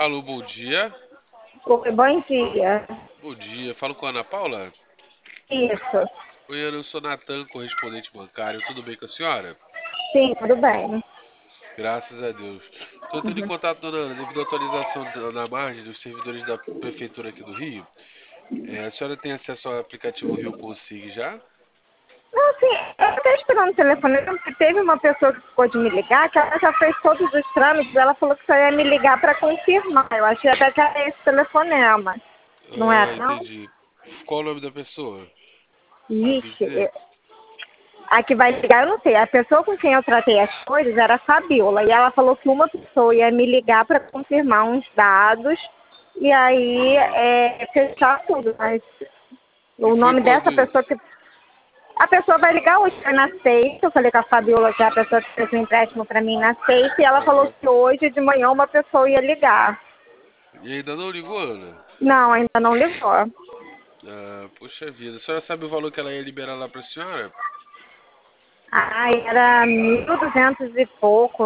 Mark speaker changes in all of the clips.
Speaker 1: Alô, bom dia.
Speaker 2: Oi, bom dia.
Speaker 1: Bom dia. Falo com a Ana Paula?
Speaker 2: Isso.
Speaker 1: Oi, Ana, eu sou Natan, correspondente bancário. Tudo bem com a senhora?
Speaker 2: Sim, tudo bem.
Speaker 1: Graças a Deus. Estou entrando em
Speaker 2: Uhum.
Speaker 1: contato, dona Ana, devido à atualização na margem dos servidores da Prefeitura aqui do Rio. A senhora tem acesso ao aplicativo Rio Consig já?
Speaker 2: Não, assim, eu estou esperando o telefone, porque teve uma pessoa que ficou de me ligar, que ela já fez todos os trâmites, ela falou que só ia me ligar para confirmar. Eu achei até que era esse telefonema. Não
Speaker 1: Ah,
Speaker 2: era, não?
Speaker 1: entendi. Qual o nome da pessoa? Sabe
Speaker 2: Ixi,
Speaker 1: dizer?
Speaker 2: a que vai ligar, eu não sei. A pessoa com quem eu tratei as coisas era a Fabiola, e ela falou que uma pessoa ia me ligar para confirmar uns dados, e aí
Speaker 1: Ah,
Speaker 2: fechar tudo. Mas
Speaker 1: e
Speaker 2: o
Speaker 1: foi
Speaker 2: nome
Speaker 1: quando
Speaker 2: dessa pessoa
Speaker 1: isso?
Speaker 2: que a pessoa vai ligar hoje, foi na sexta. Eu falei com a Fabiola, que é a pessoa que fez o empréstimo para mim na sexta, e ela falou
Speaker 1: Aham.
Speaker 2: que hoje de manhã uma pessoa ia ligar.
Speaker 1: E ainda não ligou, Ana?
Speaker 2: Não, ainda não ligou.
Speaker 1: Ah, poxa vida. A senhora sabe o valor que ela ia liberar lá pra senhora?
Speaker 2: Ai, era 1.200 e pouco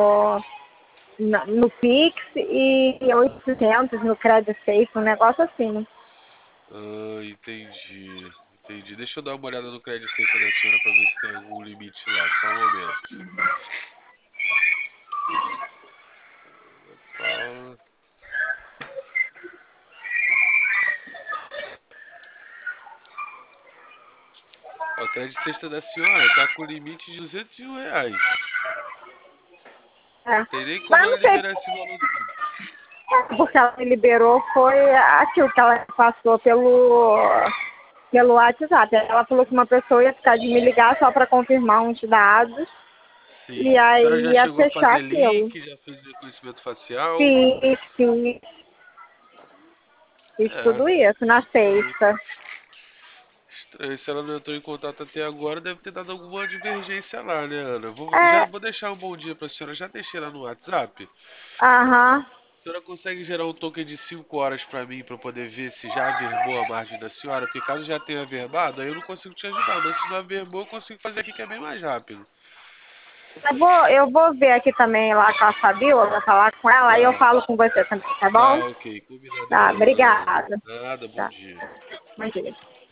Speaker 2: no Pix e 800 no Credit Safe, um negócio assim.
Speaker 1: Ah, entendi. Entendi. Deixa eu dar uma olhada no crédito safe da senhora pra ver se tem algum limite lá. Só um momento. Paula. Ó, o crédito sexta da senhora tá com limite de R$ 201.
Speaker 2: É.
Speaker 1: Tem nem
Speaker 2: Mas
Speaker 1: como
Speaker 2: eu
Speaker 1: ela
Speaker 2: não sei,
Speaker 1: liberar esse valor todo.
Speaker 2: porque ela me liberou foi aquilo que ela passou pelo WhatsApp. Ela falou que uma pessoa ia ficar de me ligar só para confirmar uns dados e
Speaker 1: Sim. A senhora
Speaker 2: aí
Speaker 1: já
Speaker 2: ia
Speaker 1: chegou a
Speaker 2: fechar
Speaker 1: fazer
Speaker 2: aquilo.
Speaker 1: link, já fez reconhecimento facial?
Speaker 2: Fiz
Speaker 1: É.
Speaker 2: tudo isso na
Speaker 1: Estranho.
Speaker 2: sexta.
Speaker 1: Estranho. Se ela não entrou em contato até agora, deve ter dado alguma divergência lá, né, Ana? Já
Speaker 2: É,
Speaker 1: vou deixar um bom dia pra senhora. Já deixei ela no WhatsApp.
Speaker 2: aham.
Speaker 1: A senhora consegue gerar um token de 5 horas pra mim pra eu poder ver se já averbou a margem da senhora? Porque caso já tenha averbado, aí eu não consigo te ajudar. Mas se não averbou, eu consigo fazer aqui que é bem mais rápido.
Speaker 2: Eu vou ver aqui também lá com a Fabiola, vou falar com ela, aí eu
Speaker 1: Tá,
Speaker 2: falo com você também, tá bom?
Speaker 1: tá, ok. Combinado
Speaker 2: Tá,
Speaker 1: então, dona Ana.
Speaker 2: obrigada.
Speaker 1: Nada, bom
Speaker 2: Tá,
Speaker 1: dia.
Speaker 2: bom dia.